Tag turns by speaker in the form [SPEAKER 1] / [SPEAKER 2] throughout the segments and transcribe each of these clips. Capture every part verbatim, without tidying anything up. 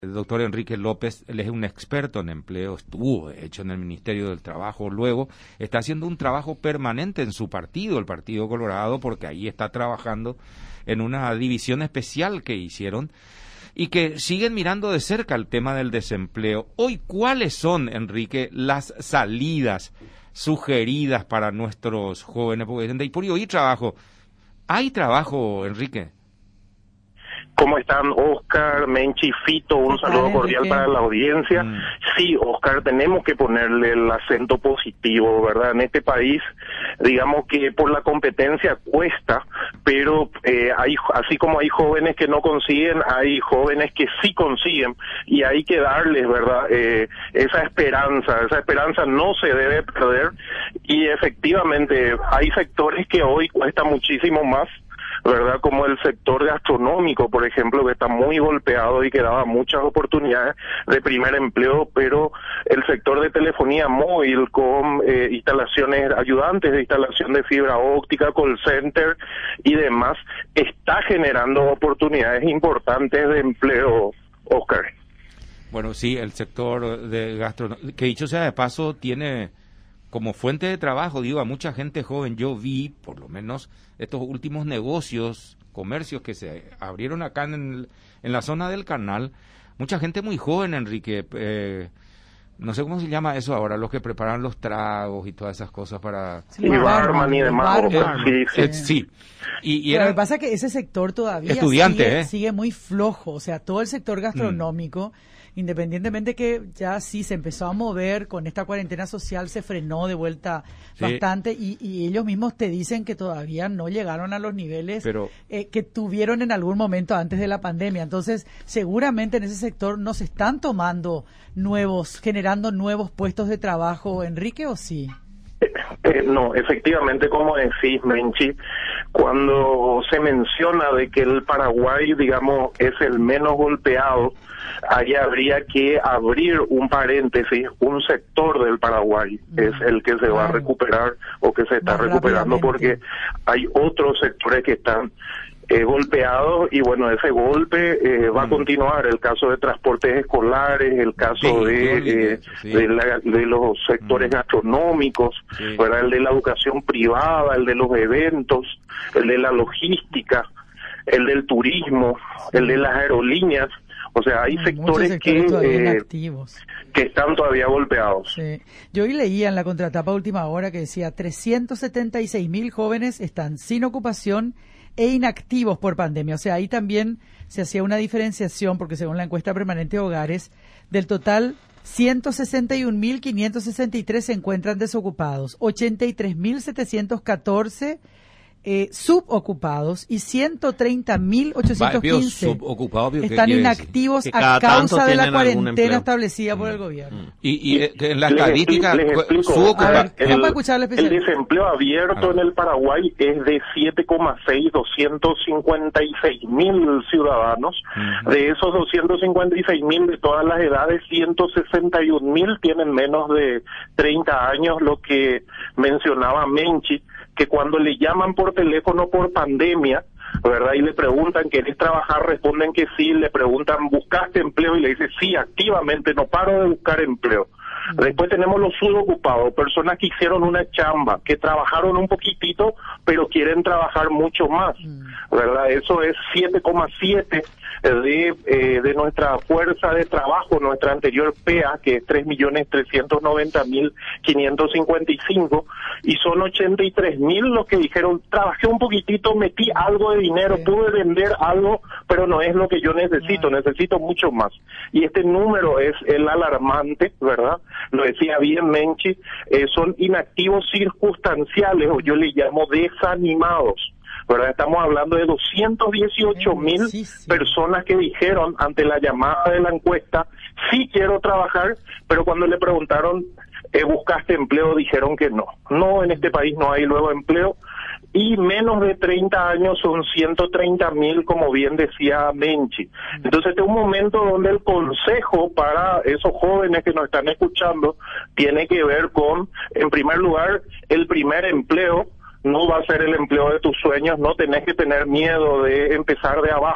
[SPEAKER 1] El doctor Enrique López, él es un experto en empleo, estuvo de hecho en el Ministerio del Trabajo, luego está haciendo un trabajo permanente en su partido, el Partido Colorado, porque ahí está trabajando en una división especial que hicieron y que siguen mirando de cerca el tema del desempleo. Hoy, ¿cuáles son, Enrique, las salidas sugeridas para nuestros jóvenes? Porque dicen, ¿y por hoy trabajo? ¿Hay trabajo, Enrique?
[SPEAKER 2] ¿Cómo están, Oscar, Menchi, Fito? Un saludo cordial para la audiencia. Mm. Sí, Oscar, tenemos que ponerle el acento positivo, ¿verdad? En este país, digamos que por la competencia cuesta, pero eh, hay, así como hay jóvenes que no consiguen, hay jóvenes que sí consiguen, y hay que darles, ¿verdad? Eh, esa esperanza, esa esperanza no se debe perder, y efectivamente hay sectores que hoy cuesta muchísimo más, ¿verdad? Como el sector gastronómico, por ejemplo, que está muy golpeado y que daba muchas oportunidades de primer empleo, pero el sector de telefonía móvil con eh, instalaciones, ayudantes de instalación de fibra óptica, call center y demás, está generando oportunidades importantes de empleo, Oscar.
[SPEAKER 1] Bueno, sí, el sector de gastronomía, que dicho sea de paso, tiene como fuente de trabajo, digo, a mucha gente joven. Yo vi, por lo menos, estos últimos negocios, comercios que se abrieron acá en, el, en la zona del canal, mucha gente muy joven, Enrique, eh, no sé cómo se llama eso ahora, los que preparan los tragos y todas esas cosas para...
[SPEAKER 2] Sí, y barman y demás.
[SPEAKER 1] Sí, sí. Eh, sí. Y, y era...
[SPEAKER 3] Lo que pasa es que ese sector todavía
[SPEAKER 1] estudiante,
[SPEAKER 3] sigue,
[SPEAKER 1] ¿eh?
[SPEAKER 3] sigue muy flojo, o sea, todo el sector gastronómico... Mm. Independientemente que ya sí se empezó a mover con esta cuarentena social, se frenó de vuelta sí. bastante y, y ellos mismos te dicen que todavía no llegaron a los niveles Pero, eh, que tuvieron en algún momento antes de la pandemia. Entonces, seguramente en ese sector no se están tomando nuevos, generando nuevos puestos de trabajo, Enrique, ¿o sí?
[SPEAKER 2] Eh, no, efectivamente, como decís, Menchi, cuando se menciona de que el Paraguay, digamos, es el menos golpeado, ahí habría que abrir un paréntesis, un sector del Paraguay mm. es el que se va a recuperar o que se está Más recuperando, porque hay otros sectores que están Eh, golpeados, y bueno, ese golpe eh, va mm. a continuar. El caso de transportes escolares, el caso sí, de, eh, sí. de, la, de los sectores mm. gastronómicos, sí. ¿verdad? El de la educación privada, el de los eventos, el de la logística, el del turismo, el de las aerolíneas. O sea, hay sectores, sectores que, eh, que están todavía golpeados.
[SPEAKER 3] Sí. Yo hoy leía en la contratapa última hora que decía trescientos setenta y seis mil jóvenes están sin ocupación e inactivos por pandemia. O sea, ahí también se hacía una diferenciación, porque según la encuesta permanente de hogares, del total ciento sesenta y un mil quinientos sesenta y tres se encuentran desocupados, ochenta y tres mil setecientos catorce eh, subocupados y ciento treinta mil ochocientos quince están inactivos a causa de la cuarentena establecida mm. por el gobierno.
[SPEAKER 1] Mm. Y, y eh, en la estadística,
[SPEAKER 2] subocupados. El, el desempleo abierto ah. en el Paraguay es de siete coma seis, doscientos cincuenta y seis mil ciudadanos. Mm. De esos doscientos cincuenta y seis mil de todas las edades, ciento sesenta y un mil tienen menos de treinta años, lo que mencionaba Menchi, que cuando le llaman por teléfono por pandemia, ¿verdad? Y le preguntan, ¿querés trabajar? Responden que sí. Le preguntan, ¿buscaste empleo? Y le dice, sí, activamente, no paro de buscar empleo. Uh-huh. Después tenemos los subocupados, personas que hicieron una chamba, que trabajaron un poquitito, pero quieren trabajar mucho más, uh-huh. ¿verdad? Eso es siete coma siete de, eh, de nuestra fuerza de trabajo, nuestra anterior P A, que es tres millones trescientos noventa mil quinientos cincuenta y cinco, y son ochenta y tres mil los que dijeron, trabajé un poquitito, metí algo de dinero, sí. pude vender algo, pero no es lo que yo necesito, no. necesito mucho más. Y este número es el alarmante, ¿verdad? Lo decía bien Menchi, eh, son inactivos circunstanciales, o yo le llamo desanimados, ¿verdad? Estamos hablando de doscientos dieciocho mil sí, sí. personas que dijeron ante la llamada de la encuesta, sí quiero trabajar, pero cuando le preguntaron, eh, ¿buscaste empleo? Dijeron que no. No, en este país no hay luego empleo, y menos de treinta años son ciento treinta mil, como bien decía Menchi. Entonces este es un momento donde el consejo para esos jóvenes que nos están escuchando tiene que ver con, en primer lugar, el primer empleo. No va a ser el empleo de tus sueños, no tenés que tener miedo de empezar de abajo,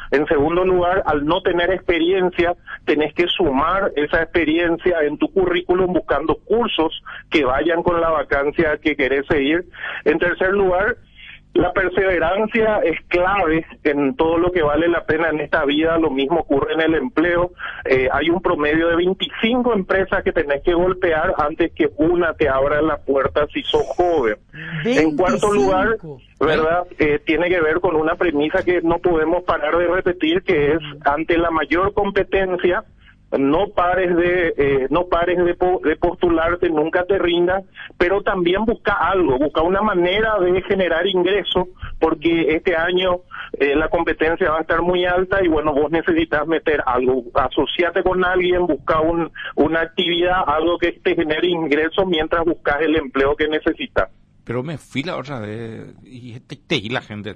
[SPEAKER 2] En segundo lugar, al no tener experiencia, tenés que sumar esa experiencia en tu currículum buscando cursos que vayan con la vacancia que querés seguir. En tercer lugar, la perseverancia es clave en todo lo que vale la pena en esta vida. Lo mismo ocurre en el empleo. Eh, hay un promedio de veinticinco empresas que tenés que golpear antes que una te abra la puerta si sos joven. veinticinco. En cuarto lugar, ¿verdad? Eh, tiene que ver con una premisa que no podemos parar de repetir, que es ante la mayor competencia, no pares de eh, no pares de, po de postularte, nunca te rindas, pero también busca algo, busca una manera de generar ingresos, porque este año eh, la competencia va a estar muy alta y bueno, vos necesitas meter algo, asociate con alguien, busca un, una actividad, algo que te genere ingresos mientras buscas el empleo que necesitas.
[SPEAKER 1] Pero me fui la otra vez y te, te y la gente,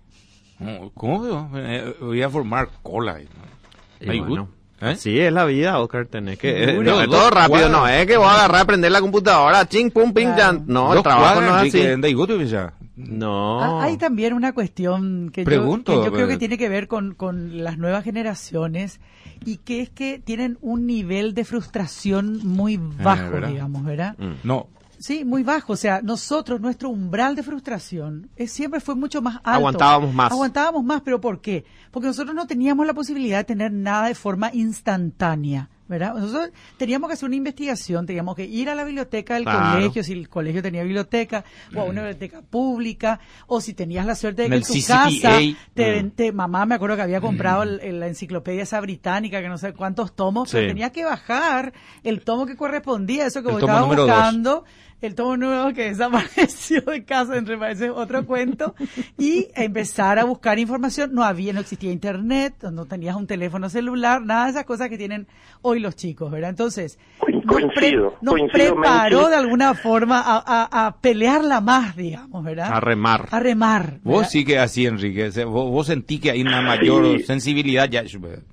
[SPEAKER 1] ¿cómo veo? Eh, voy a formar cola. ¿No?
[SPEAKER 4] Y bueno.
[SPEAKER 1] ¿Eh?
[SPEAKER 4] Sí, es la vida, Oscar, tenés que... Eh, no,
[SPEAKER 1] no,
[SPEAKER 4] es todo rápido,
[SPEAKER 1] cuadras.
[SPEAKER 4] No es que voy a agarrar, prender la computadora, ching, pum, ping,
[SPEAKER 3] Claro.
[SPEAKER 4] ya. No,
[SPEAKER 1] Dos
[SPEAKER 4] el trabajo
[SPEAKER 1] cuadras,
[SPEAKER 4] no es así.
[SPEAKER 1] Enrique, ya.
[SPEAKER 4] No.
[SPEAKER 3] Ah, hay también una cuestión que,
[SPEAKER 1] Pregunto,
[SPEAKER 3] yo, que yo creo
[SPEAKER 1] eh.
[SPEAKER 3] que tiene que ver con, con las nuevas generaciones y que es que tienen un nivel de frustración muy bajo,
[SPEAKER 1] ¿verdad?
[SPEAKER 3] digamos, ¿verdad?
[SPEAKER 4] Mm.
[SPEAKER 1] No,
[SPEAKER 3] Sí, muy bajo. O sea, nosotros, nuestro umbral de frustración es, siempre fue mucho más alto.
[SPEAKER 4] Aguantábamos más.
[SPEAKER 3] Aguantábamos más, pero ¿por qué? Porque nosotros no teníamos la posibilidad de tener nada de forma instantánea, ¿verdad? Nosotros teníamos que hacer una investigación, teníamos que ir a la biblioteca del
[SPEAKER 4] Claro.
[SPEAKER 3] colegio, si el colegio tenía biblioteca, o a una biblioteca pública, o si tenías la suerte de
[SPEAKER 1] En
[SPEAKER 3] que
[SPEAKER 1] el
[SPEAKER 3] en tu
[SPEAKER 1] C C P A,
[SPEAKER 3] casa, te,
[SPEAKER 4] mm.
[SPEAKER 3] te- mamá me acuerdo que había comprado el- el- la enciclopedia esa británica, que no sé cuántos tomos,
[SPEAKER 4] Sí.
[SPEAKER 3] pero tenías que bajar el tomo que correspondía a eso que
[SPEAKER 1] El
[SPEAKER 3] vos
[SPEAKER 1] tomo
[SPEAKER 3] estabas
[SPEAKER 1] número dos.
[SPEAKER 3] buscando. El tomo nuevo que desapareció de casa, entre paréntesis, otro cuento, y empezar a buscar información. No había, no existía internet, no tenías un teléfono celular, nada de esas cosas que tienen hoy los chicos, ¿verdad? Entonces, nos, pre-
[SPEAKER 2] Coincido,
[SPEAKER 3] nos
[SPEAKER 2] coincido,
[SPEAKER 3] preparó
[SPEAKER 2] Menchi.
[SPEAKER 3] de alguna forma a, a, a pelearla más, digamos, ¿verdad?
[SPEAKER 4] A remar.
[SPEAKER 3] A remar.
[SPEAKER 1] vos
[SPEAKER 3] ¿verdad?
[SPEAKER 1] sí que así, Enrique. O sea, Vos, vos sentí que hay una mayor
[SPEAKER 2] Sí.
[SPEAKER 1] sensibilidad ya.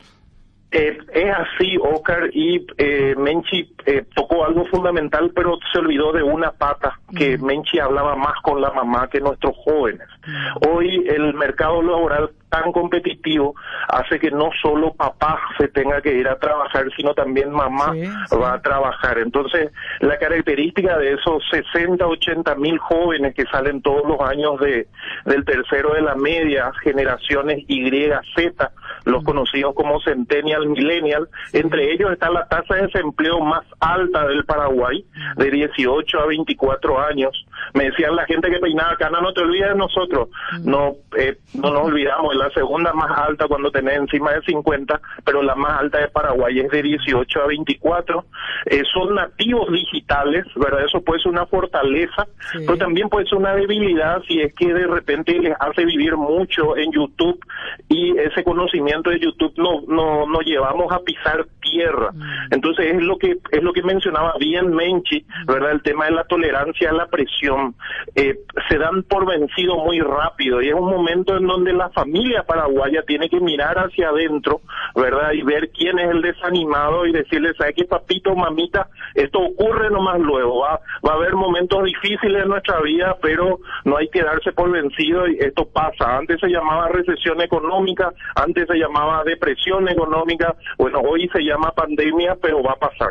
[SPEAKER 2] Eh, es así, Oscar, y eh, Menchi eh, tocó algo fundamental, pero se olvidó de una pata, que
[SPEAKER 3] Mm.
[SPEAKER 2] Menchi hablaba más con la mamá que nuestros jóvenes. Hoy el mercado laboral tan competitivo hace que no solo papá se tenga que ir a trabajar, sino también mamá
[SPEAKER 3] Sí, sí.
[SPEAKER 2] va a trabajar. Entonces, la característica de esos sesenta, ochenta mil jóvenes que salen todos los años de del tercero de la media, generaciones Y, Z, los conocidos como Centennial, Millennial, entre ellos está la tasa de desempleo más alta del Paraguay, de dieciocho a veinticuatro años. Me decían la gente que peinaba cana, no te olvides de nosotros. No, eh, no nos olvidamos, es la segunda más alta cuando tenés encima de cincuenta, pero la más alta de Paraguay es de dieciocho a veinticuatro. Eh, son nativos digitales, ¿verdad? Eso puede ser una fortaleza,
[SPEAKER 3] Sí.
[SPEAKER 2] pero también puede ser una debilidad si es que de repente les hace vivir mucho en YouTube y ese conocimiento de YouTube no no no llevamos a pisar tierra. Entonces es lo que es lo que mencionaba bien Menchi, ¿verdad? El tema de la tolerancia a la presión. Eh, se dan por vencido muy rápido y es un momento en donde la familia paraguaya tiene que mirar hacia adentro, ¿verdad? Y ver quién es el desanimado y decirle, ¿sabes qué, papito, mamita? Esto ocurre nomás luego, va, va a haber momentos difíciles en nuestra vida, pero no hay que darse por vencido y esto pasa. Antes se llamaba recesión económica, antes se llamaba depresión económica, bueno, hoy se llama pandemia, pero va a pasar.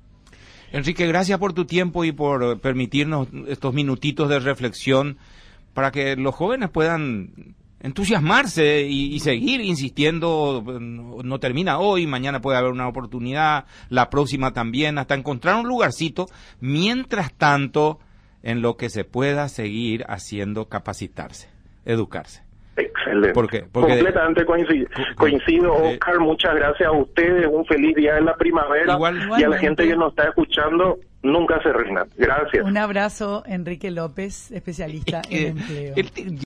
[SPEAKER 1] Enrique, gracias por tu tiempo y por eh, permitirnos estos minutitos de reflexión para que los jóvenes puedan entusiasmarse y, y seguir insistiendo. No, no termina hoy, mañana puede haber una oportunidad, la próxima también, hasta encontrar un lugarcito. Mientras tanto, en lo que se pueda seguir haciendo, capacitarse, educarse.
[SPEAKER 2] Excelente.
[SPEAKER 1] ¿Por qué? Porque
[SPEAKER 2] Completamente coincido, coincido
[SPEAKER 1] eh,
[SPEAKER 2] Oscar, muchas gracias a ustedes, un feliz día de la primavera
[SPEAKER 1] Igual-
[SPEAKER 2] y a la
[SPEAKER 3] Igualmente.
[SPEAKER 2] gente que nos está escuchando, nunca se rindan. Gracias.
[SPEAKER 3] Un abrazo, Enrique López, especialista
[SPEAKER 1] Es que
[SPEAKER 3] en empleo.
[SPEAKER 1] el-